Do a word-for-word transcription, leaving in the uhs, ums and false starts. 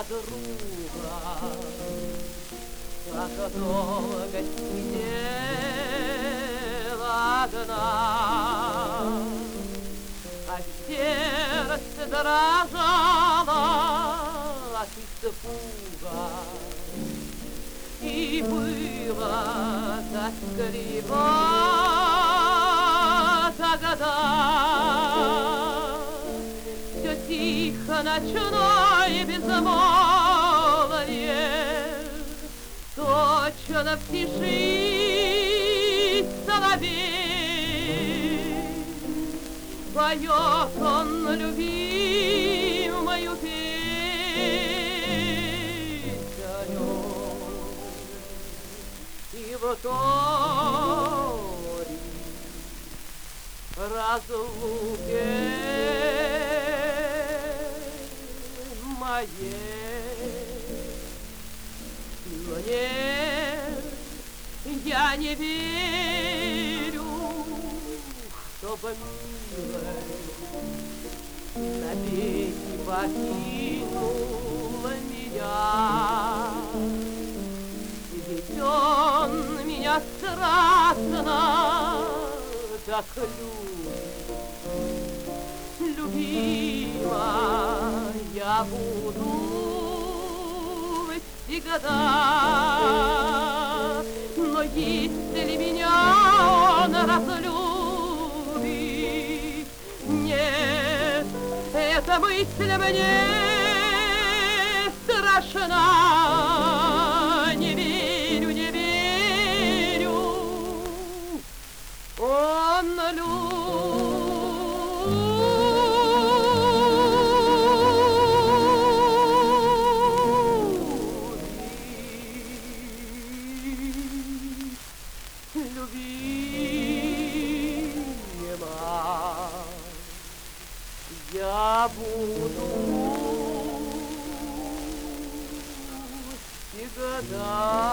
за друга, как долго сидела одна, а сердце дрожало от испуга, и было тоскливо тогда. Все тихо, ночное безмолвие, точно в тиши соловей. Поет он любимую песню, и в торе разлуке моей. Но нет, я не верю, чтобы милый навеки покинул меня. Ведь он меня страстно так любит. Любима я буду всегда, но если меня он разлюбит, нет, эта мысль мне страшна. Не верю, не верю, он любит. Любима я буду всегда.